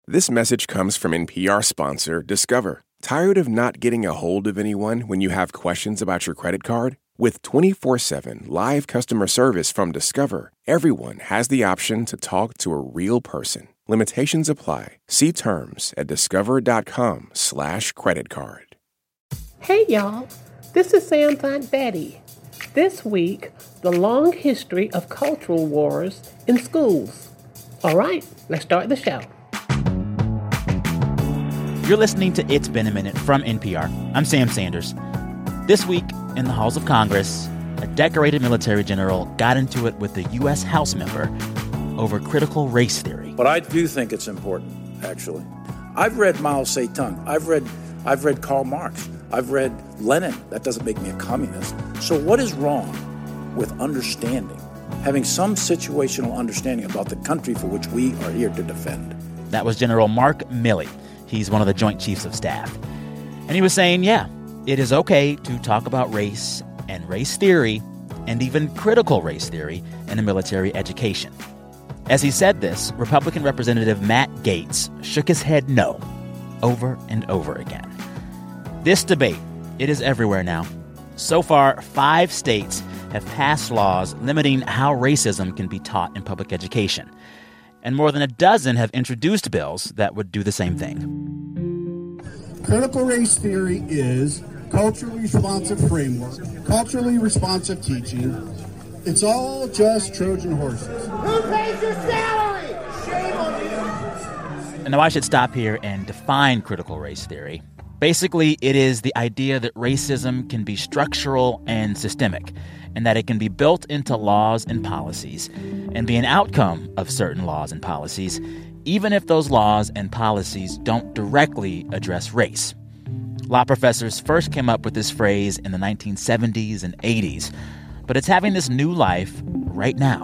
This message comes from NPR sponsor Discover. Tired of not getting a hold of anyone when you have questions about your credit card? With 24/7 live customer service from Discover, everyone has the option to talk to a real person. Limitations apply. See terms at discover.com/creditcard. Hey y'all, this is Sam's Aunt Betty. This week, the long history of cultural wars in schools. All right, let's start the show. You're listening to It's Been a Minute from NPR. I'm Sam Sanders. This week, in the halls of Congress, a decorated military general got into it with a U.S. House member over critical race theory. But I do think it's important, actually. I've read Mao Zedong. I've read Karl Marx. I've read Lenin. That doesn't make me a communist. So what is wrong with understanding, having some situational understanding about the country for which we are here to defend? That was General Mark Milley. He's one of the Joint Chiefs of Staff. And he was saying, yeah, it is okay to talk about race and race theory and even critical race theory in a military education. As he said this, Republican Representative Matt Gaetz shook his head no over and over again. This debate, it is everywhere now. So far, 5 states have passed laws limiting how racism can be taught in public education. And more than a dozen have introduced bills that would do the same thing. Critical race theory is culturally responsive framework, culturally responsive teaching. It's all just Trojan horses. Who pays your salary? Shame on you. And now I should stop here and define critical race theory. Basically, it is the idea that racism can be structural and systemic, and that it can be built into laws and policies and be an outcome of certain laws and policies, even if those laws and policies don't directly address race. Law professors first came up with this phrase in the 1970s and 80s, but it's having this new life right now.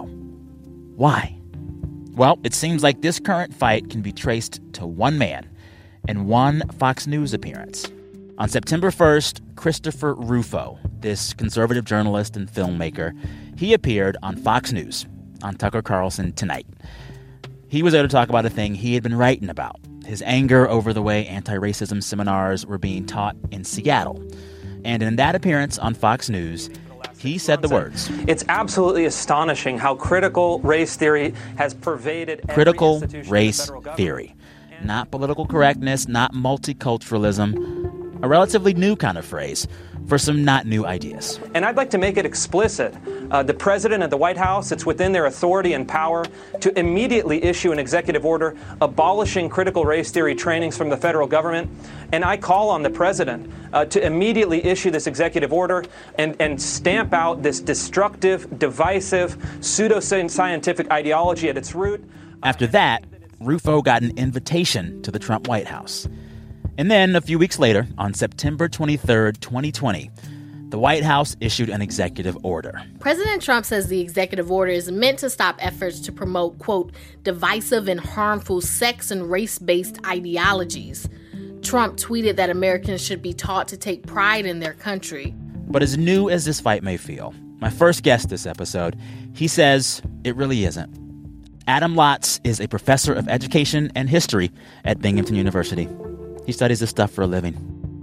Why? Well, it seems like this current fight can be traced to one man and one Fox News appearance. On September 1st, Christopher Rufo, this conservative journalist and filmmaker, he appeared on Fox News on Tucker Carlson Tonight. He was there to talk about a thing he had been writing about, his anger over the way anti-racism seminars were being taught in Seattle. And in that appearance on Fox News, he said the words. It's absolutely astonishing how critical race theory has pervaded every critical institution race of the federal government. theory. Not political correctness, not multiculturalism. A relatively new kind of phrase for some not new ideas. And I'd like to make it explicit. The president and the White House, it's within their authority and power to immediately issue an executive order abolishing critical race theory trainings from the federal government. And I call on the president to immediately issue this executive order and stamp out this destructive, divisive, pseudoscientific ideology at its root. After that, Rufo got an invitation to the Trump White House. And then a few weeks later, on September 23rd, 2020, the White House issued an executive order. President Trump says the executive order is meant to stop efforts to promote, quote, divisive and harmful sex and race-based ideologies. Trump tweeted that Americans should be taught to take pride in their country. But as new as this fight may feel, my first guest this episode, he says it really isn't. Adam Lotz is a professor of education and history at Binghamton University. He studies this stuff for a living.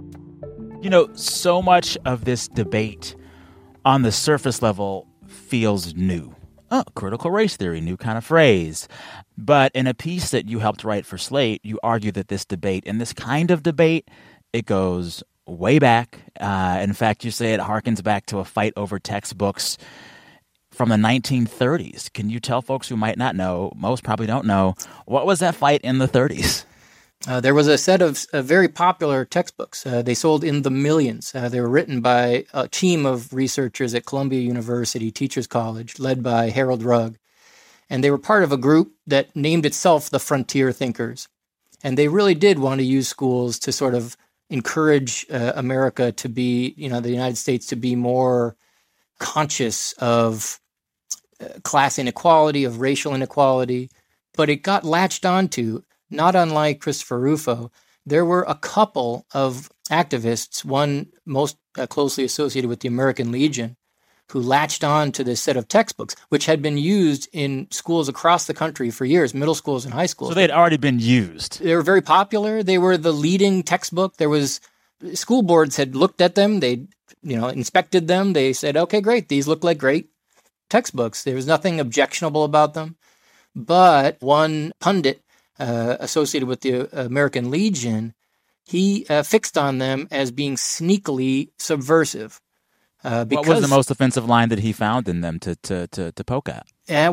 You know, so much of this debate on the surface level feels new. Oh, critical race theory, new kind of phrase. But in a piece that you helped write for Slate, you argue that this debate, and this kind of debate, it goes way back. In fact, you say it harkens back to a fight over textbooks from the 1930s. Can you tell folks who might not know, most probably don't know, what was that fight in the 30s? There was a set of very popular textbooks. They sold in the millions. They were written by a team of researchers at Columbia University Teachers College, led by Harold Rugg. And they were part of a group that named itself the Frontier Thinkers. And they really did want to use schools to sort of encourage America to be, the United States to be more conscious of class inequality, of racial inequality. But it got latched onto. Not unlike Christopher Rufo, there were a couple of activists, one most closely associated with the American Legion, who latched on to this set of textbooks, which had been used in schools across the country for years, middle schools and high schools. So they had already been used. They were very popular. They were the leading textbook. School boards had looked at them. They, inspected them. They said, okay, great. These look like great textbooks. There was nothing objectionable about them. But one pundit associated with the American Legion, he fixed on them as being sneakily subversive. What was the most offensive line that he found in them to poke at?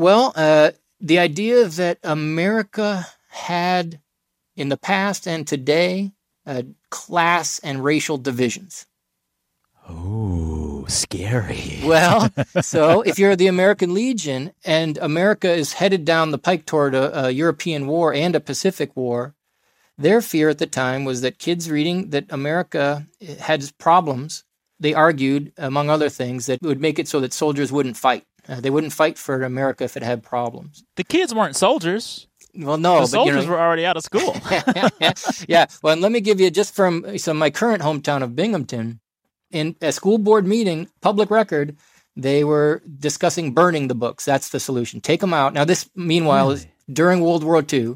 The idea that America had, in the past and today, class and racial divisions. Oh, scary. Well, so if you're the American Legion and America is headed down the pike toward a European war and a Pacific war, their fear at the time was that kids reading that America had problems. They argued, among other things, that it would make it so that soldiers wouldn't fight. They wouldn't fight for America if it had problems. The kids weren't soldiers. Well, no. The soldiers were already out of school. Yeah. Well, and let me give you just from my current hometown of Binghamton, in a school board meeting, public record, they were discussing burning the books. That's the solution. Take them out. Now, this, meanwhile, is during World War II.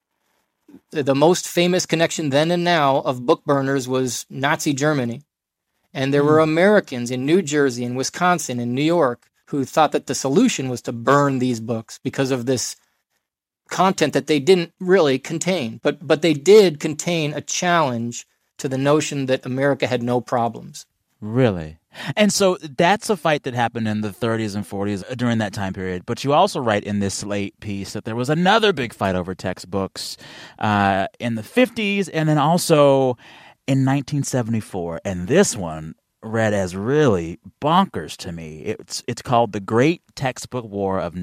The most famous connection then and now of book burners was Nazi Germany. And there were Americans in New Jersey and Wisconsin and New York who thought that the solution was to burn these books because of this content that they didn't really contain. But they did contain a challenge to the notion that America had no problems. Really? And so that's a fight that happened in the 30s and 40s during that time period. But you also write in this late piece that there was another big fight over textbooks in the 50s and then also in 1974, and this one read as really bonkers to me. It's called the Great Textbook War of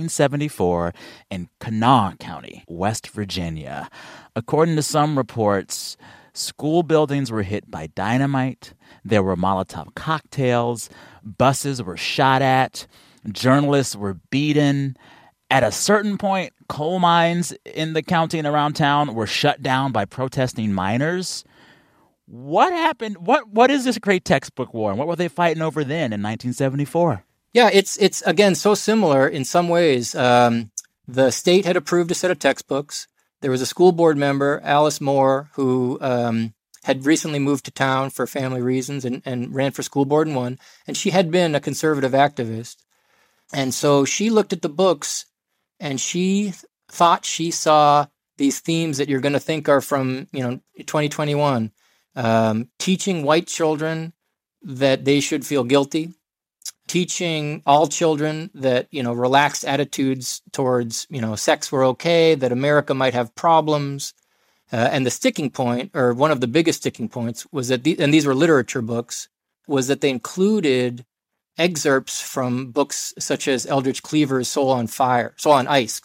1974 in Kanawha County, West Virginia. According to some reports, school buildings were hit by dynamite, there were Molotov cocktails, buses were shot at, journalists were beaten. At a certain point, coal mines in the county and around town were shut down by protesting miners. What happened? What is this Great Textbook War, and what were they fighting over then in 1974? Yeah, it's again so similar in some ways. The state had approved a set of textbooks. There was a school board member, Alice Moore, who had recently moved to town for family reasons and ran for school board and won. And she had been a conservative activist. And so she looked at the books and she thought she saw these themes that you're going to think are from 2021. Teaching white children that they should feel guilty, teaching all children that, relaxed attitudes towards, sex were okay, that America might have problems. And the sticking point, or one of the biggest sticking points, was that, and these were literature books, was that they included excerpts from books such as Eldridge Cleaver's Soul on Ice,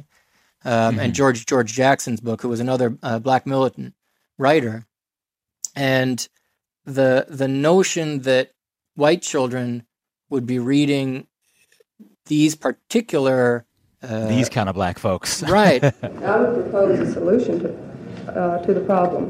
and George Jackson's book, who was another black militant writer. And the notion that white children would be reading these particular... these kind of black folks. Right. I would propose a solution to the problem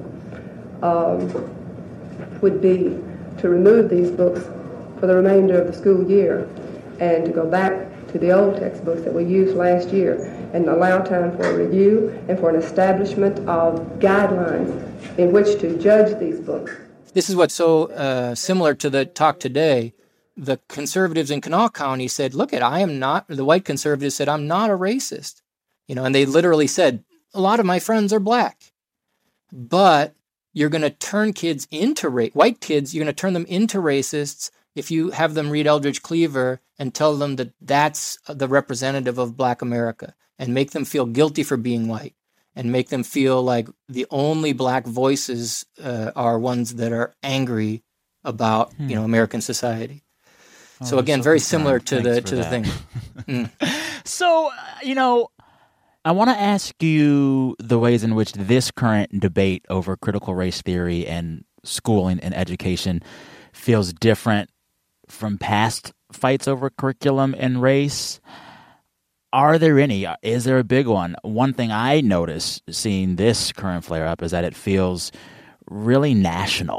would be to remove these books for the remainder of the school year and to go back to the old textbooks that we used last year and allow time for a review and for an establishment of guidelines in which to judge these books. This is what's so similar to the talk today. The conservatives in Kanawha County said, the white conservatives said, I'm not a racist. And they literally said, a lot of my friends are black. But you're going to turn kids into white kids, you're going to turn them into racists if you have them read Eldridge Cleaver and tell them that that's the representative of black America and make them feel guilty for being white and make them feel like the only black voices are ones that are angry about, American society. So again, very similar to the thing. So, I want to ask you the ways in which this current debate over critical race theory and schooling and education feels different from past fights over curriculum and race. Are there any? Is there a big one? One thing I notice seeing this current flare-up is that it feels really national.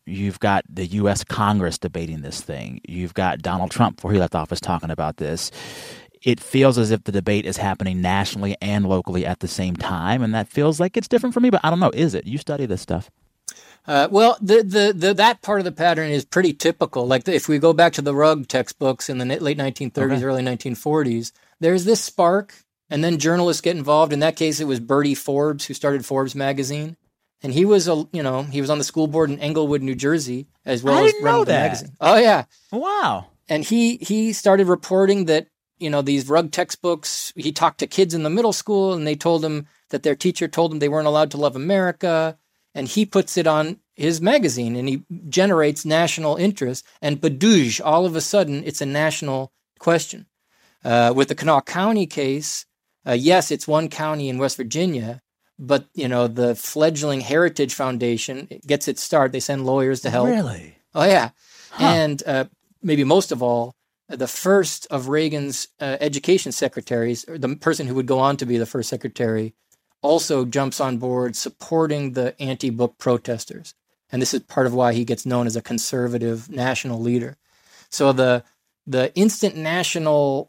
You've got the U.S. Congress debating this thing. You've got Donald Trump, before he left office, talking about this. It feels as if the debate is happening nationally and locally at the same time, and that feels like it's different for me, but I don't know. Is it? You study this stuff. Well, that part of the pattern is pretty typical. Like if we go back to the Rugg textbooks in the late 1930s, early 1940s, there's this spark, and then journalists get involved. In that case, it was Bertie Forbes who started Forbes magazine, and he was on the school board in Englewood, New Jersey, as well as running the magazine. Oh yeah, wow. And he started reporting that these Rugg textbooks. He talked to kids in the middle school, and they told him that their teacher told them they weren't allowed to love America. And he puts it on his magazine, and he generates national interest. And badoosh, all of a sudden, it's a national question. With the Kanawha County case, yes, it's one county in West Virginia, but the fledgling Heritage Foundation gets its start. They send lawyers to help. Really? Oh yeah, and maybe most of all, the first of Reagan's education secretaries, or the person who would go on to be the first secretary, also jumps on board supporting the anti-book protesters. And this is part of why he gets known as a conservative national leader. So the instant nationalness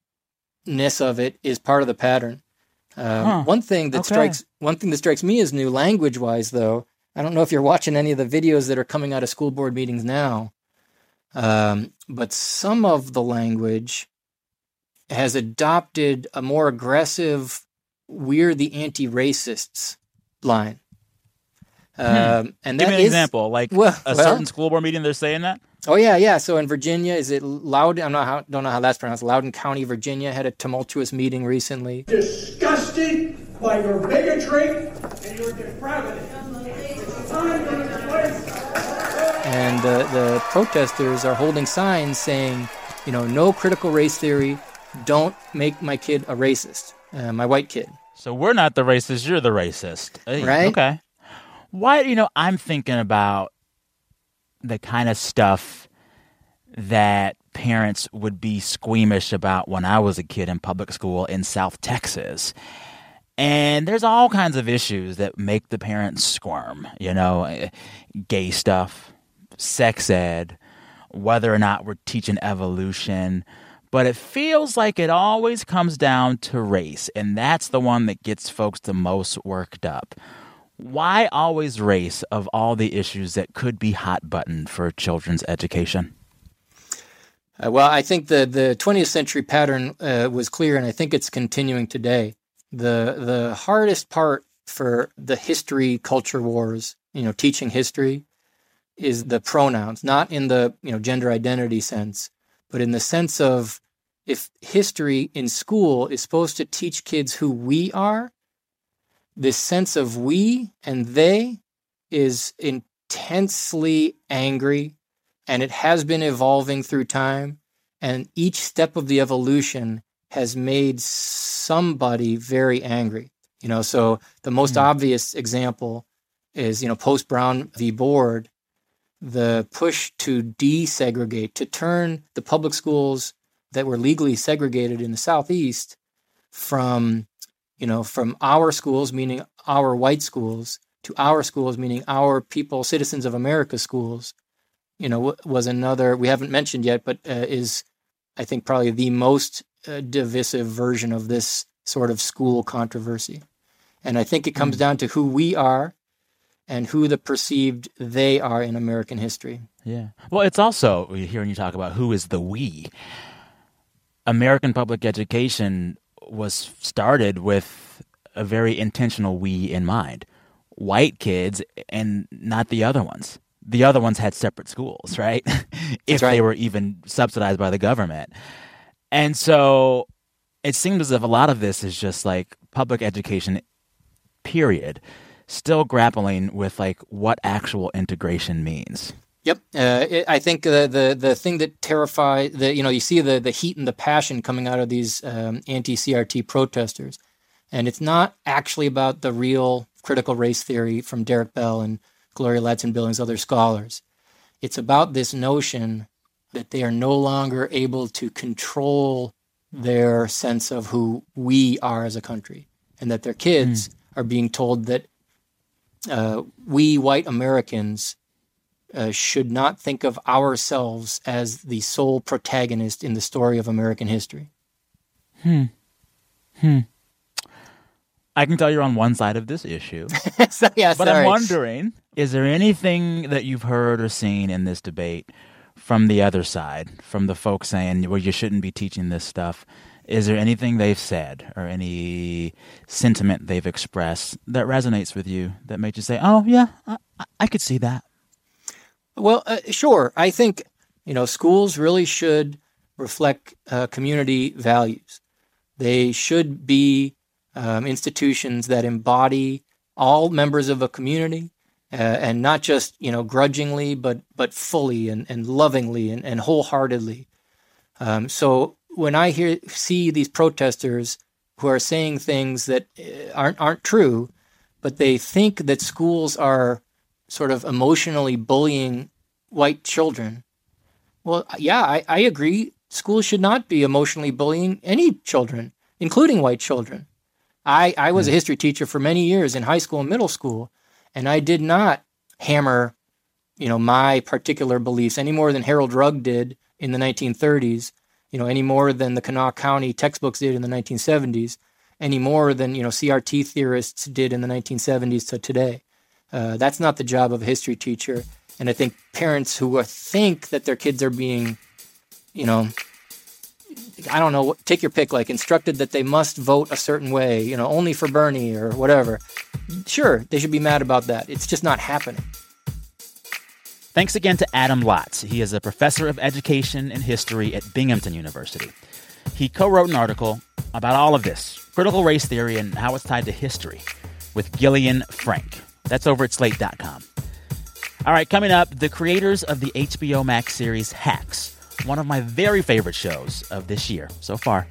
of it is part of the pattern. One thing that strikes me as new language-wise, though, I don't know if you're watching any of the videos that are coming out of school board meetings now, but some of the language has adopted a more aggressive "we're the anti-racists" line. And that give me an example, like certain school board meeting they're saying that? Oh, yeah. So in Virginia, is it Loudoun? I don't know how that's pronounced. Loudoun County, Virginia, had a tumultuous meeting recently. Disgusted by your bigotry and your depravity. It's time and it's place. And the protesters are holding signs saying, no critical race theory. Don't make my kid a racist, my white kid. So we're not the racist, you're the racist. Hey, right? Okay. Why, I'm thinking about the kind of stuff that parents would be squeamish about when I was a kid in public school in South Texas. And there's all kinds of issues that make the parents squirm, gay stuff, sex ed, whether or not we're teaching evolution. But it feels like it always comes down to race, and that's the one that gets folks the most worked up. Why always race of all the issues that could be hot button for children's education? Well, I think the 20th century pattern was clear, and I think it's continuing today. The hardest part for the history culture wars, teaching history, is the pronouns, not in the gender identity sense, but in the sense of if history in school is supposed to teach kids who we are, this sense of we and they is intensely angry, and it has been evolving through time, and each step of the evolution has made somebody very angry. So the most obvious example is, post Brown v. Board, the push to desegregate, to turn the public schools that were legally segregated in the Southeast from our schools, meaning our white schools, to our schools, meaning our people, citizens of America schools, was another, we haven't mentioned yet, but is, I think, probably the most divisive version of this sort of school controversy. And I think it comes down to who we are and who the perceived they are in American history. Yeah. Well, it's also, hearing you talk about who is the we, American public education was started with a very intentional we in mind. White kids and not the other ones. The other ones had separate schools, right? If they were even subsidized by the government. And so it seemed as if a lot of this is just like public education, period, still grappling with like what actual integration means. Yep. I think the thing that terrifies, you see the heat and the passion coming out of these anti-CRT protesters. And it's not actually about the real critical race theory from Derek Bell and Gloria Ladson-Billings, other scholars. It's about this notion that they are no longer able to control their sense of who we are as a country, and that their kids are being told that we white Americans should not think of ourselves as the sole protagonist in the story of American history. I can tell you're on one side of this issue. But I'm wondering, is there anything that you've heard or seen in this debate from the other side, from the folks saying, well, you shouldn't be teaching this stuff? Is there anything they've said or any sentiment they've expressed that resonates with you that made you say, oh, yeah, I could see that? Well, sure. I think, schools really should reflect community values. They should be institutions that embody all members of a community and not just, grudgingly, but fully and lovingly and wholeheartedly. So when I see these protesters who are saying things that aren't true, but they think that schools are sort of emotionally bullying white children. Well, yeah, I agree. Schools should not be emotionally bullying any children, including white children. I was a history teacher for many years in high school and middle school, and I did not hammer, my particular beliefs any more than Harold Rugg did in the 1930s, any more than the Kanawha County textbooks did in the 1970s, any more than, CRT theorists did in the 1970s to today. That's not the job of a history teacher. And I think parents who think that their kids are being, I don't know, take your pick, like instructed that they must vote a certain way, only for Bernie or whatever. Sure, they should be mad about that. It's just not happening. Thanks again to Adam Lotz. He is a professor of education and history at Binghamton University. He co-wrote an article about all of this, critical race theory and how it's tied to history, with Gillian Frank. That's over at Slate.com. All right, coming up, the creators of the HBO Max series Hacks, one of my very favorite shows of this year so far.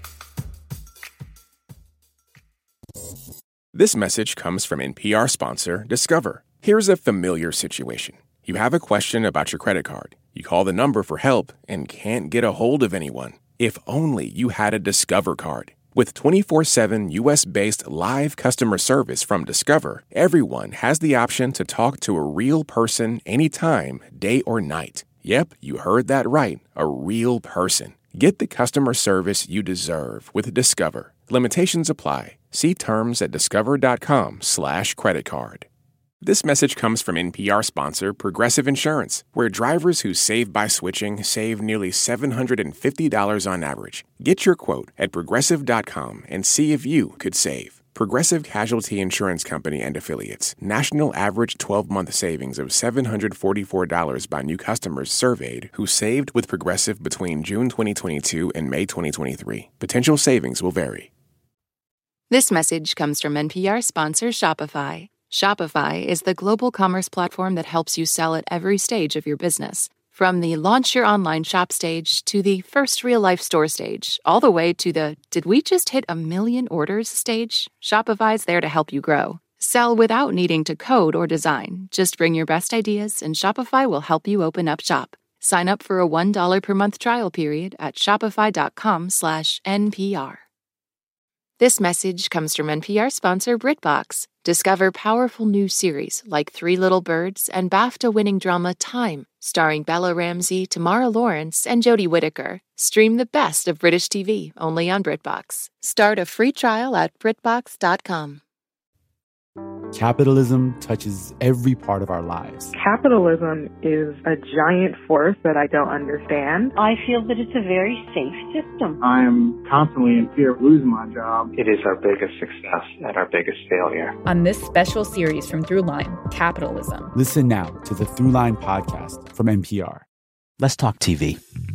This message comes from NPR sponsor Discover. Here's a familiar situation. You have a question about your credit card. You call the number for help and can't get a hold of anyone. If only you had a Discover card. With 24/7 U.S.-based live customer service from Discover, everyone has the option to talk to a real person anytime, day or night. Yep, you heard that right, a real person. Get the customer service you deserve with Discover. Limitations apply. See terms at discover.com/creditcard. This message comes from NPR sponsor Progressive Insurance, where drivers who save by switching save nearly $750 on average. Get your quote at Progressive.com and see if you could save. Progressive Casualty Insurance Company and Affiliates. National average 12-month savings of $744 by new customers surveyed who saved with Progressive between June 2022 and May 2023. Potential savings will vary. This message comes from NPR sponsor Shopify. Shopify is the global commerce platform that helps you sell at every stage of your business. From the launch your online shop stage to the first real-life store stage, all the way to the did we just hit 1 million orders stage, Shopify's there to help you grow. Sell without needing to code or design. Just bring your best ideas and Shopify will help you open up shop. Sign up for a $1 per month trial period at shopify.com/NPR. This message comes from NPR sponsor BritBox. Discover powerful new series like Three Little Birds and BAFTA-winning drama Time, starring Bella Ramsey, Tamara Lawrence, and Jodie Whittaker. Stream the best of British TV, only on BritBox. Start a free trial at BritBox.com. Capitalism touches every part of our lives. Capitalism is a giant force that I don't understand. I feel that it's a very safe system. I'm constantly in fear of losing my job. It is our biggest success and our biggest failure. On this special series from Throughline, Capitalism. Listen now to the Throughline podcast from NPR. Let's talk TV.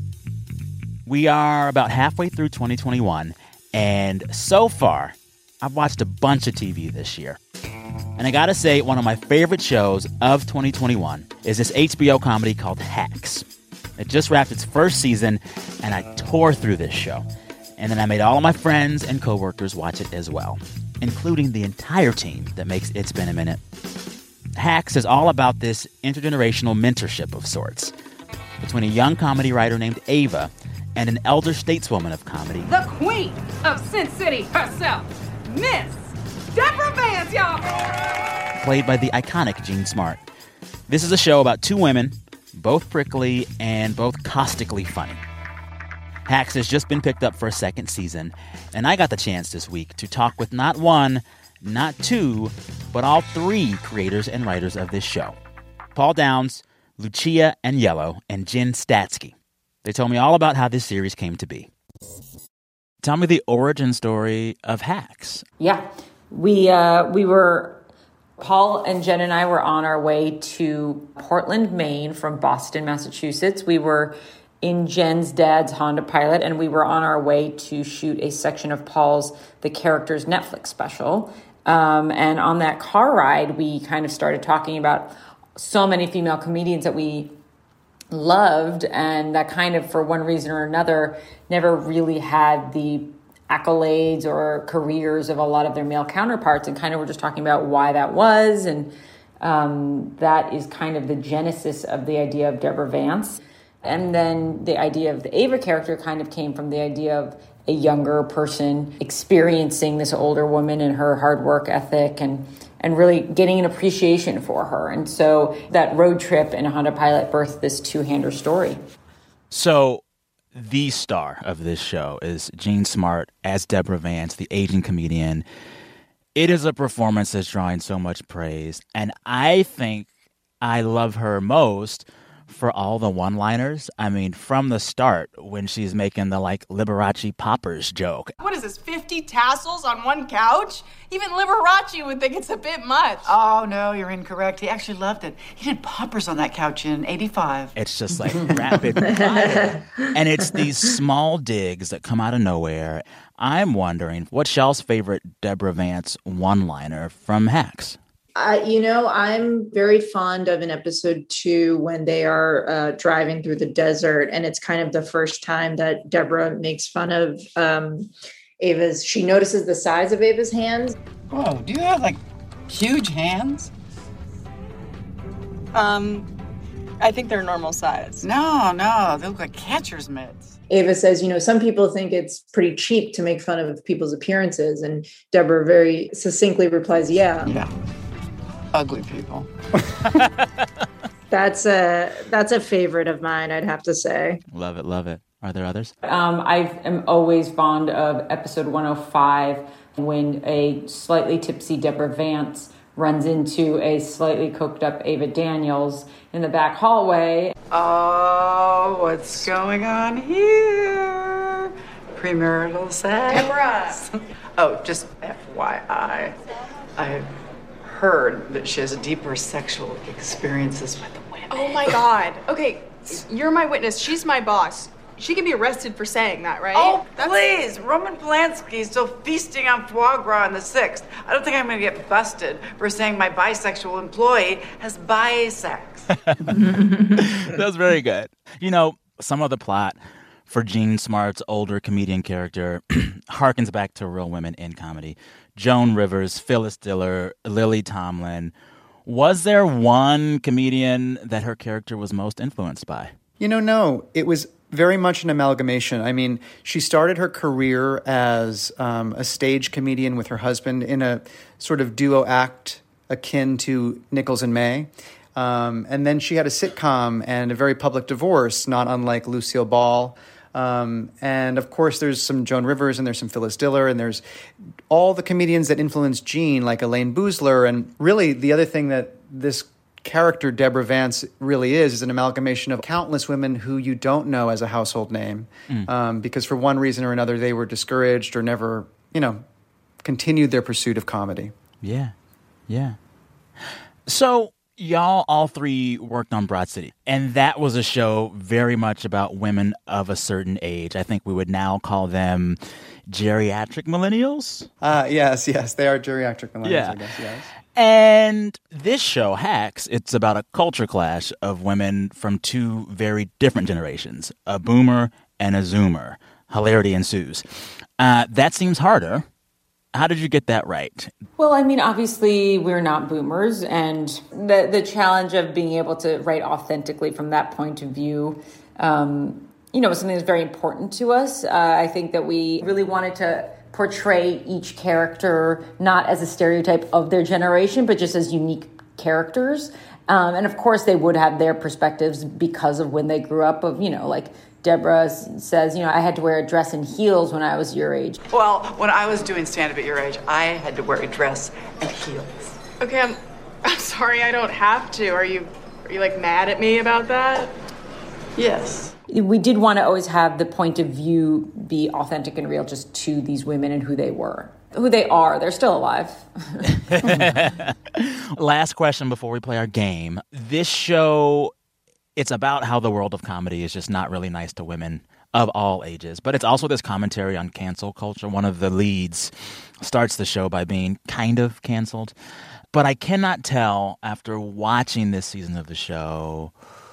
We are about halfway through 2021, and so far, I've watched a bunch of TV this year. And I gotta say, one of my favorite shows of 2021 is this HBO comedy called Hacks. It just wrapped its first season, and I tore through this show. And then I made all of my friends and coworkers watch it as well, including the entire team that makes It's Been a Minute. Hacks is all about this intergenerational mentorship of sorts between a young comedy writer named Ava and an elder stateswoman of comedy, the queen of Sin City herself, Miss Deborah Vance, y'all! played by the iconic Jean Smart. This is a show about two women both prickly and both caustically funny. Hacks has just been picked up for a second season, and I got the chance this week to talk with not one, not two, but all three creators and writers of this show. Paul Downs, Lucia Aniello, and Jen Statsky. They told me all about how this series came to be. Tell me the origin story of Hacks. Yeah, we were, Paul and Jen and I were on our way to Portland, Maine from Boston, Massachusetts. We were in Jen's dad's Honda Pilot, and we were on our way to shoot a section of Paul's The Characters Netflix special. And on that car ride, we kind of started talking about so many female comedians that we loved, and that kind of, for one reason or another, never really had the accolades or careers of a lot of their male counterparts, and kind of we're just talking about why that was. And that is kind of the genesis of the idea of Deborah Vance. And then the idea of the Ava character kind of came from the idea of a younger person experiencing this older woman and her hard work ethic and really getting an appreciation for her. And so that road trip in a Honda Pilot birthed this two-hander story. So the star of this show is Jean Smart as Deborah Vance, the aging comedian. It is a performance that's drawing so much praise. And I think I love her most for all the one-liners. I mean, from the start, when she's making the, Liberace poppers joke. What is this, 50 tassels on one couch? Even Liberace would think it's a bit much. Oh, no, you're incorrect. He actually loved it. He did poppers on that couch in 85. It's just rapid fire. And it's these small digs that come out of nowhere. I'm wondering, what's y'all's favorite Deborah Vance one-liner from Hacks? I'm very fond of in episode 2 when they are driving through the desert, and it's kind of the first time that Deborah makes fun of Ava's. She notices the size of Ava's hands. Whoa, do you have huge hands? I think they're normal size. No, they look like catcher's mitts. Ava says, some people think it's pretty cheap to make fun of people's appearances, and Deborah very succinctly replies, yeah. Ugly people. That's a favorite of mine, I'd have to say. Love it. Are there others? I am always fond of episode 105 when a slightly tipsy Deborah Vance runs into a slightly coked up Ava Daniels in the back hallway. Oh, what's going on here? Premarital sex? Deborah! Oh, just FYI, I've heard that she has deeper sexual experiences with women. Oh my God. Okay, you're my witness. She's my boss. She can be arrested for saying that, right? Oh, please. Roman Polanski is still feasting on foie gras on the 6th. I don't think I'm going to get busted for saying my bisexual employee has bisex. That's very good. Some of the plot for Jean Smart's older comedian character harkens back to Real Women in Comedy. Joan Rivers, Phyllis Diller, Lily Tomlin. Was there one comedian that her character was most influenced by? No. It was very much an amalgamation. I mean, she started her career as a stage comedian with her husband in a sort of duo act akin to Nichols and May. And then she had a sitcom and a very public divorce, not unlike Lucille Ball. And of course, there's some Joan Rivers and there's some Phyllis Diller and there's all the comedians that influenced Jean, like Elaine Boosler. And really, the other thing that this character, Deborah Vance, really is an amalgamation of countless women who you don't know as a household name because for one reason or another, they were discouraged or never, continued their pursuit of comedy. Yeah. So y'all all three worked on Broad City, and that was a show very much about women of a certain age. I think we would now call them geriatric millennials. Yes, they are geriatric millennials, Yeah. I guess, yes. And this show, Hacks, it's about a culture clash of women from two very different generations, a boomer and a zoomer. Hilarity ensues. That seems harder. How did you get that right? Well, I mean, obviously, we're not boomers, and the challenge of being able to write authentically from that point of view, was something that's very important to us. I think that we really wanted to portray each character not as a stereotype of their generation, but just as unique characters. And of course, they would have their perspectives because of when they grew up of, like Deborah says, I had to wear a dress and heels when I was your age. Well, when I was doing stand-up at your age, I had to wear a dress and heels. Okay, I'm sorry I don't have to. Are you like mad at me about that? Yes. We did want to always have the point of view be authentic and real just to these women and who they were. Who they are. They're still alive. Last question before we play our game. This show, it's about how the world of comedy is just not really nice to women of all ages. But it's also this commentary on cancel culture. One of the leads starts the show by being kind of canceled. But I cannot tell after watching this season of the show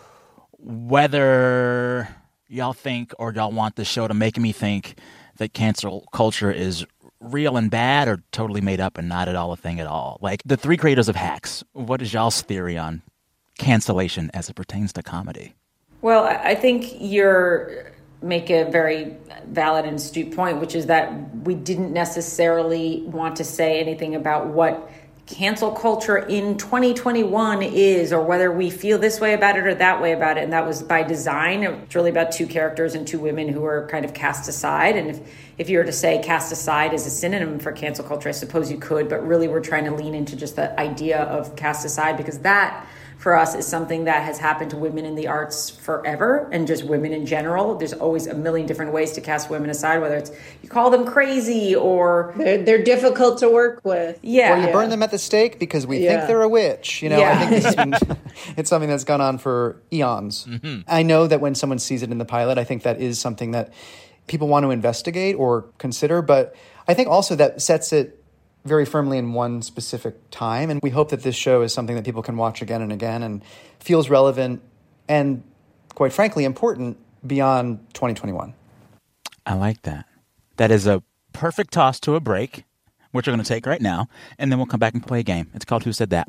whether y'all think or y'all want the show to make me think that cancel culture is real and bad or totally made up and not at all a thing at all. Like the three creators of Hacks, what is y'all's theory on cancellation as it pertains to comedy? Well, I think you're make a very valid and astute point, which is that we didn't necessarily want to say anything about what cancel culture in 2021 is, or whether we feel this way about it or that way about it. And that was by design. It's really about two characters and two women who are kind of cast aside. And if you were to say cast aside is a synonym for cancel culture, I suppose you could, but really we're trying to lean into just the idea of cast aside, because that for us is something that has happened to women in the arts forever, and just women in general. There's always a million different ways to cast women aside, whether it's you call them crazy or they're difficult to work with. Yeah. Or you burn them at the stake because we think they're a witch. I think this has been, it's something that's gone on for eons. Mm-hmm. I know that when someone sees it in the pilot, I think that is something that people want to investigate or consider, but I think also that sets it very firmly in one specific time. And we hope that this show is something that people can watch again and again and feels relevant and, quite frankly, important beyond 2021. I like that. That is a perfect toss to a break, which we're going to take right now, and then we'll come back and play a game. It's called Who Said That?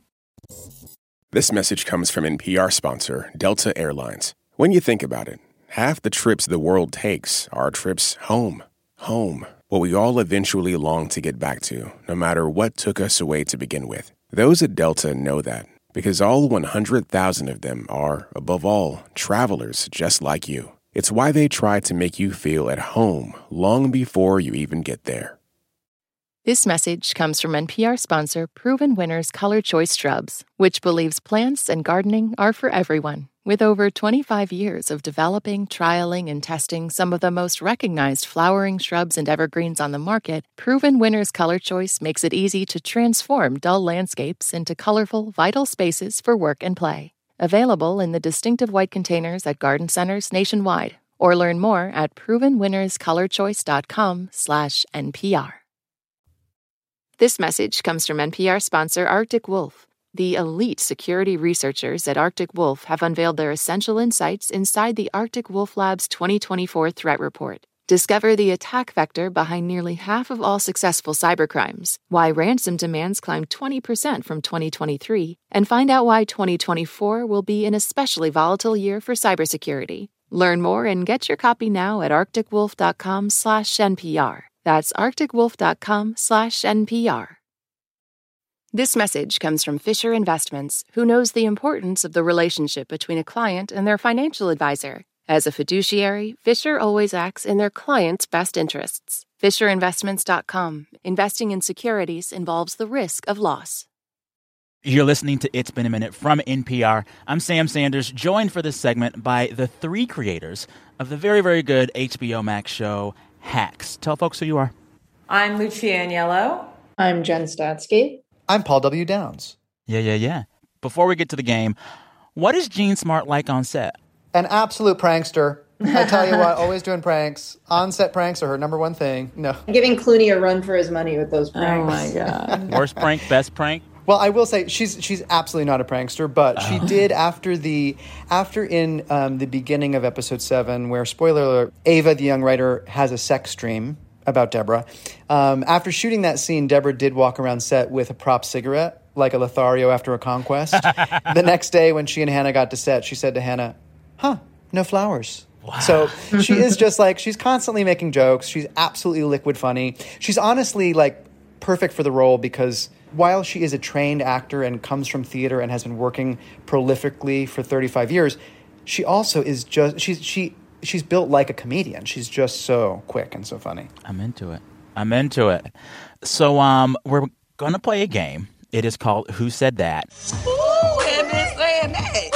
This message comes from NPR sponsor Delta Airlines. When you think about it, half the trips the world takes are trips home. Home. What we all eventually long to get back to, no matter what took us away to begin with. Those at Delta know that, because all 100,000 of them are, above all, travelers just like you. It's why they try to make you feel at home long before you even get there. This message comes from NPR sponsor Proven Winners Color Choice Shrubs, which believes plants and gardening are for everyone. With over 25 years of developing, trialing, and testing some of the most recognized flowering shrubs and evergreens on the market, Proven Winners Color Choice makes it easy to transform dull landscapes into colorful, vital spaces for work and play. Available in the distinctive white containers at garden centers nationwide. Or learn more at provenwinnerscolorchoice.com/NPR. This message comes from NPR sponsor Arctic Wolf. The elite security researchers at Arctic Wolf have unveiled their essential insights inside the Arctic Wolf Lab's 2024 Threat Report. Discover the attack vector behind nearly half of all successful cybercrimes, why ransom demands climbed 20% from 2023, and find out why 2024 will be an especially volatile year for cybersecurity. Learn more and get your copy now at arcticwolf.com/NPR. That's arcticwolf.com/NPR. This message comes from Fisher Investments, who knows the importance of the relationship between a client and their financial advisor. As a fiduciary, Fisher always acts in their client's best interests. FisherInvestments.com. Investing in securities involves the risk of loss. You're listening to It's Been a Minute from NPR. I'm Sam Sanders, joined for this segment by the three creators of the very, very good HBO Max show, Hacks. Tell folks who you are. I'm Lucia Agnello. I'm Jen Statsky. I'm Paul W. Downs. Yeah. Before we get to the game, what is Jean Smart like on set? An absolute prankster. I tell you what, always doing pranks. On-set pranks are her number one thing. No. Giving Clooney a run for his money with those pranks. Oh, my God. Worst prank, best prank? Well, I will say she's absolutely not a prankster, but she did after in the beginning of episode 7, where, spoiler alert, Ava, the young writer, has a sex dream about Deborah. After shooting that scene, Deborah did walk around set with a prop cigarette, like a Lothario after a conquest. The next day when she and Hannah got to set, she said to Hannah, no flowers. Wow. So she is just like, she's constantly making jokes. She's absolutely liquid funny. She's honestly like perfect for the role because while she is a trained actor and comes from theater and has been working prolifically for 35 years, she also is just she's built like a comedian. She's just so quick and so funny. I'm into it. So we're going to play a game. It is called Who Said That? Who had been saying that?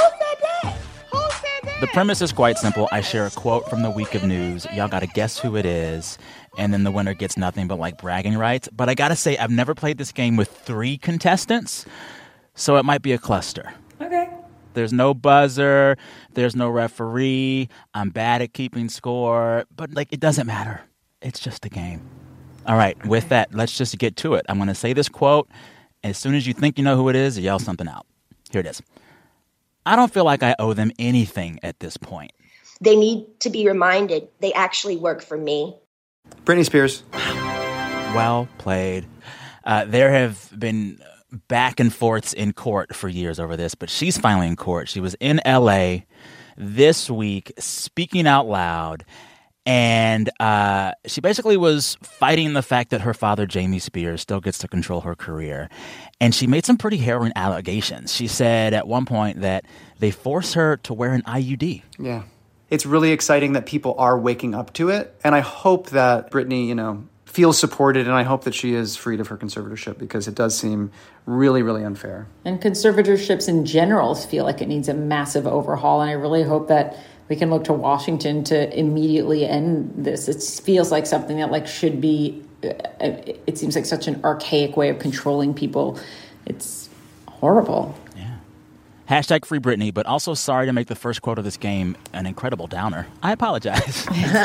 The premise is quite simple. I share a quote from the week of news. Y'all got to guess who it is. And then the winner gets nothing but, like, bragging rights. But I got to say, I've never played this game with 3 contestants, so it might be a cluster. Okay. There's no buzzer. There's no referee. I'm bad at keeping score. But, like, it doesn't matter. It's just a game. All right. With that, let's just get to it. I'm going to say this quote. As soon as you think you know who it is, you yell something out. Here it is. I don't feel like I owe them anything at this point. They need to be reminded they actually work for me. Britney Spears. Well played. There have been back and forths in court for years over this, but she's finally in court. She was in L.A. this week speaking out loud, and she basically was fighting the fact that her father, Jamie Spears, still gets to control her career. And she made some pretty harrowing allegations. She said at one point that they force her to wear an IUD. Yeah. It's really exciting that people are waking up to it. And I hope that Britney, feels supported, and I hope that she is freed of her conservatorship, because it does seem really, really unfair. And conservatorships in general feel like it needs a massive overhaul. And I really hope that we can look to Washington to immediately end this. It feels like something that should be, it seems like such an archaic way of controlling people. It's horrible. Yeah. Hashtag free Britney, but also sorry to make the first quote of this game an incredible downer. I apologize.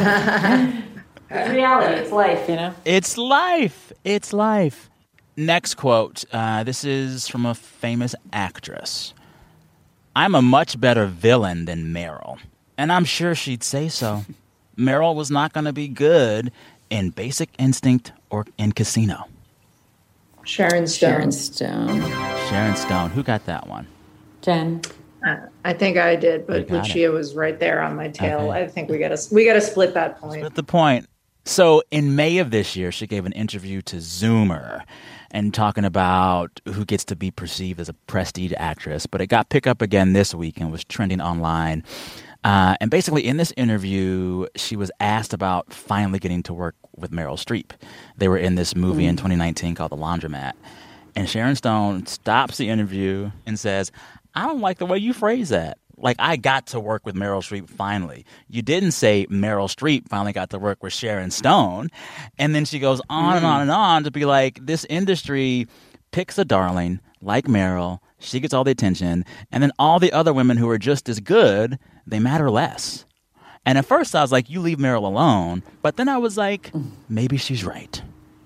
It's reality. It's life, It's life. It's life. Next quote. This is from a famous actress. I'm a much better villain than Meryl. And I'm sure she'd say so. Meryl was not going to be good in Basic Instinct or in Casino. Sharon Stone. Sharon Stone. Who got that one? Jen. I think I did, but Lucia was right there on my tail. Okay. I think we gotta split that point. Split the point. So in May of this year, she gave an interview to Zoomer and talking about who gets to be perceived as a prestige actress. But it got picked up again this week and was trending online. And basically in this interview, she was asked about finally getting to work with Meryl Streep. They were in this movie in 2019 called The Laundromat. And Sharon Stone stops the interview and says, I don't like the way you phrase that. Like, I got to work with Meryl Streep finally. You didn't say Meryl Streep finally got to work with Sharon Stone. And then she goes on and on and on to be like, this industry picks a darling like Meryl. She gets all the attention. And then all the other women who are just as good, they matter less. And at first I was like, you leave Meryl alone. But then I was like, maybe she's right.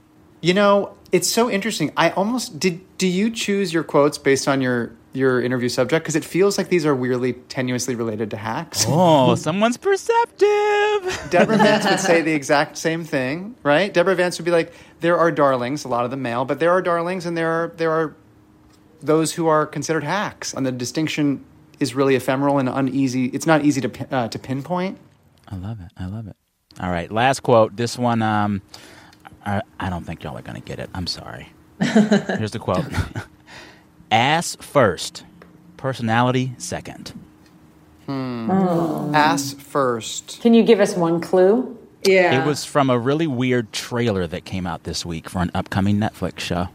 It's so interesting. I almost do you choose your quotes based on your interview subject? Because it feels like these are weirdly tenuously related to hacks. Oh, someone's perceptive. Deborah Vance would say the exact same thing, right? Deborah Vance would be like, there are darlings, a lot of them male, but there are darlings and there are those who are considered hacks. And the distinction is really ephemeral and uneasy. It's not easy to pinpoint. I love it. All right, last quote. This one, I don't think y'all are going to get it. I'm sorry. Here's the quote. Ass first, personality second. Ass first. Can you give us one clue? Yeah. It was from a really weird trailer that came out this week for an upcoming Netflix show.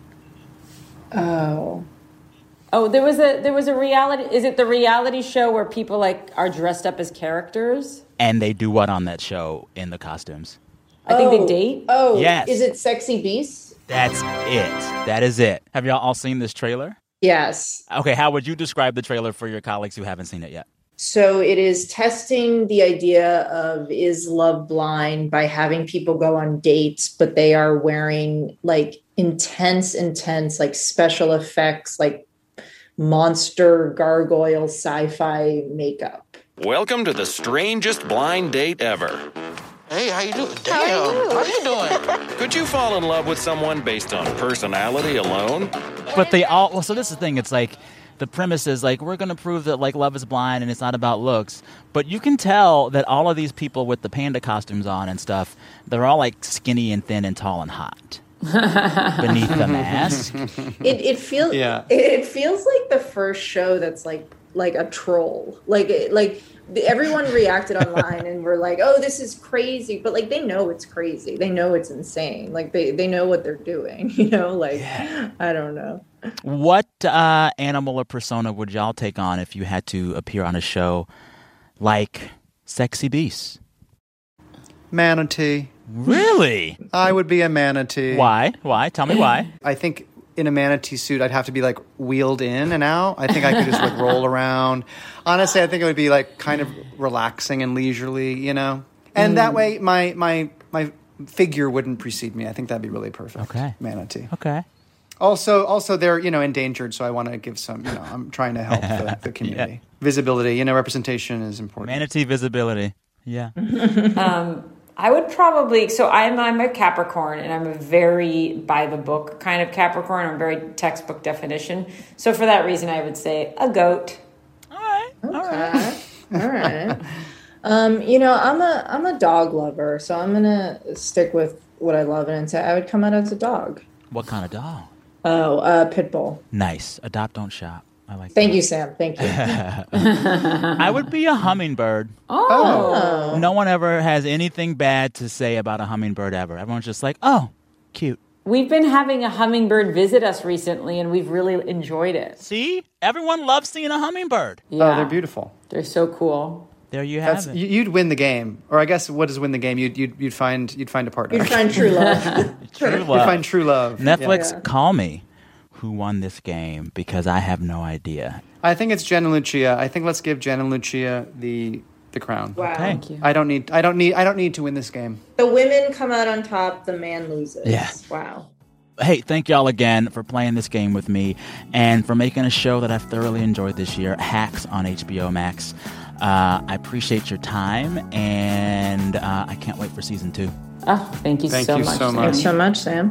Oh, there was a reality. Is it the reality show where people are dressed up as characters? And they do what on that show in the costumes? I think they date. Oh, yes. Is it Sexy Beasts? That's it. That is it. Have y'all all seen this trailer? Yes. Okay, how would you describe the trailer for your colleagues who haven't seen it yet? So it is testing the idea of is love blind by having people go on dates, but they are wearing intense special effects, monster gargoyle sci-fi makeup. Welcome to the strangest blind date ever. Hey, how you doing? Damn, how you doing? Could you fall in love with someone based on personality alone? But so this is the thing. It's the premise is we're going to prove that love is blind and it's not about looks. But you can tell that all of these people with the panda costumes on and stuff, they're all skinny and thin and tall and hot. beneath the mask. It feels like the first show that's like a troll. Everyone reacted online and were like, "Oh, this is crazy," but like they know it's crazy. They know it's insane. Like they know what they're doing. I don't know. What animal or persona would y'all take on if you had to appear on a show like Sexy Beasts? Manatee. Really? I would be a manatee. Why? Tell me why. I think in a manatee suit, I'd have to be like wheeled in and out. I think I could just like roll around. Honestly, I think it would be like kind of relaxing and leisurely, And that way, my figure wouldn't precede me. I think that'd be really perfect. Okay. Manatee. Okay. Also, they're endangered, so I want to give some. I'm trying to help the community. Yeah. Visibility, representation is important. Manatee visibility. Yeah. I would probably, so I'm a Capricorn, and I'm a very by-the-book kind of Capricorn. I'm very textbook definition. So for that reason, I would say a goat. All right. All right. I'm a dog lover, so I'm gonna stick with what I love and say I would come out as a dog. What kind of dog? Oh, pit bull. Nice. Adopt, don't shop. I like Thank you, Sam. Thank you. I would be a hummingbird. Oh. No one ever has anything bad to say about a hummingbird ever. Everyone's just like, oh, cute. We've been having a hummingbird visit us recently, and we've really enjoyed it. See? Everyone loves seeing a hummingbird. Yeah. Oh, they're beautiful. They're so cool. There you have it. You'd win the game. Or I guess what is win the game? You'd find a partner. You'd find true love. You'd find true love. Netflix, call me. Who won this game? Because I have no idea. I think it's Jen and Lucia. I think let's give Jen and Lucia the crown. Wow. Okay. Thank you. I don't need to win this game. The women come out on top, the man loses. Yeah. Wow. Hey, thank y'all again for playing this game with me and for making a show that I've thoroughly enjoyed this year, Hacks on HBO Max. I appreciate your time, and I can't wait for season 2. Oh, thank you so much. Thanks so much, Sam.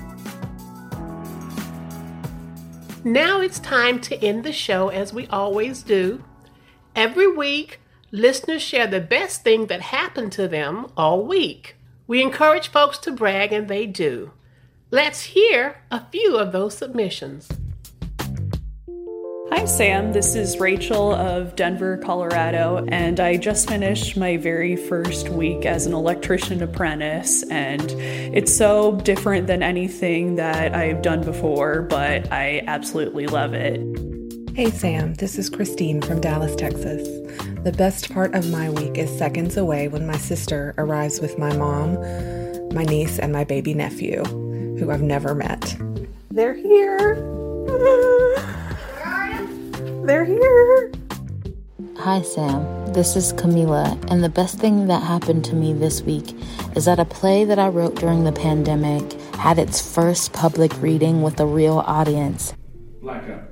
Now it's time to end the show as we always do. Every week, listeners share the best thing that happened to them all week. We encourage folks to brag, and they do. Let's hear a few of those submissions. Hi, Sam. This is Rachel of Denver, Colorado, and I just finished my very first week as an electrician apprentice, and it's so different than anything that I've done before, but I absolutely love it. Hey, Sam. This is Christine from Dallas, Texas. The best part of my week is seconds away when my sister arrives with my mom, my niece, and my baby nephew, who I've never met. They're here. They're here. Hi, Sam. This is Camila, and the best thing that happened to me this week is that a play that I wrote during the pandemic had its first public reading with a real audience. Blackout.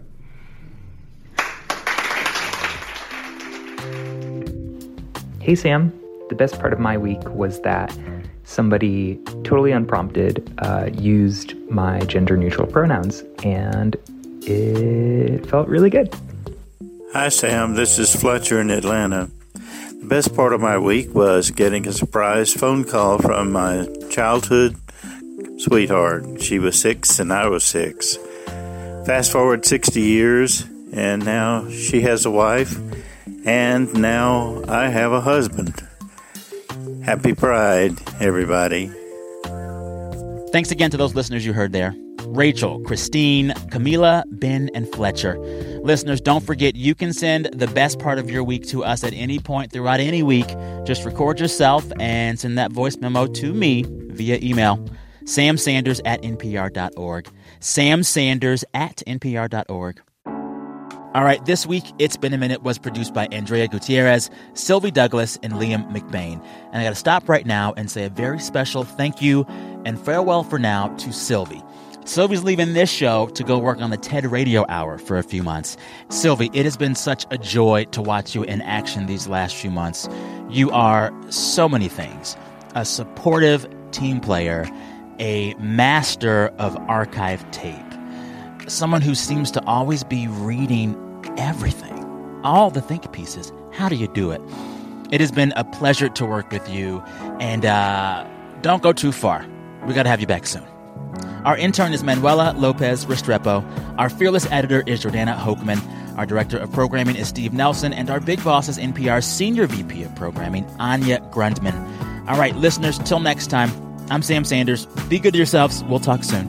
Hey, Sam. The best part of my week was that somebody totally unprompted used my gender-neutral pronouns, and it felt really good. Hi, Sam. This is Fletcher in Atlanta. The best part of my week was getting a surprise phone call from my childhood sweetheart. She was 6 and I was 6. Fast forward 60 years, and now she has a wife, and now I have a husband. Happy Pride, everybody. Thanks again to those listeners you heard there. Rachel, Christine, Camila, Ben, and Fletcher. Listeners, don't forget you can send the best part of your week to us at any point throughout any week. Just record yourself and send that voice memo to me via email. samsanders@npr.org. samsanders@npr.org. All right, this week, It's Been a Minute was produced by Andrea Gutierrez, Sylvie Douglas, and Liam McBain. And I got to stop right now and say a very special thank you and farewell for now to Sylvie. Sylvie's leaving this show to go work on the TED Radio Hour for a few months. Sylvie, it has been such a joy to watch you in action these last few months. You are so many things. A supportive team player, a master of archived tape, someone who seems to always be reading everything, all the think pieces. How do you do it? It has been a pleasure to work with you, and don't go too far. We got to have you back soon. Our intern is Manuela Lopez Restrepo. Our fearless editor is Jordana Hochman. Our director of programming is Steve Nelson. And our big boss is NPR's senior VP of programming, Anya Grundmann. All right, listeners, till next time, I'm Sam Sanders. Be good to yourselves. We'll talk soon.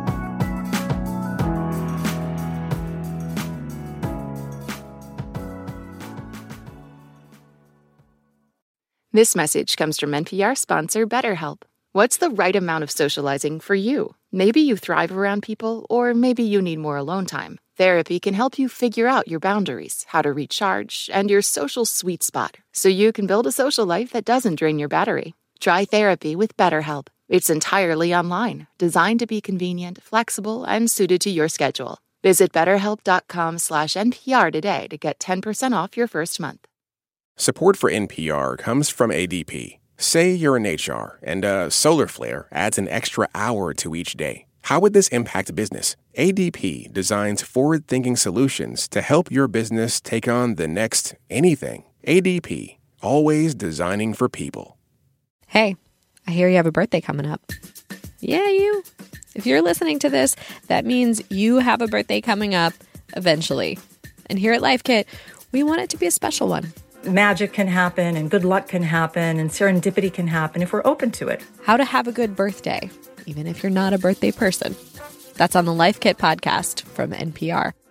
This message comes from NPR sponsor BetterHelp. What's the right amount of socializing for you? Maybe you thrive around people, or maybe you need more alone time. Therapy can help you figure out your boundaries, how to recharge, and your social sweet spot, so you can build a social life that doesn't drain your battery. Try therapy with BetterHelp. It's entirely online, designed to be convenient, flexible, and suited to your schedule. Visit BetterHelp.com/NPR today to get 10% off your first month. Support for NPR comes from ADP. Say you're in HR and a solar flare adds an extra hour to each day. How would this impact business? ADP designs forward-thinking solutions to help your business take on the next anything. ADP, always designing for people. Hey, I hear you have a birthday coming up. Yeah, you. If you're listening to this, that means you have a birthday coming up eventually. And here at Life Kit, we want it to be a special one. Magic can happen and good luck can happen and serendipity can happen if we're open to it. How to have a good birthday, even if you're not a birthday person. That's on the Life Kit podcast from NPR.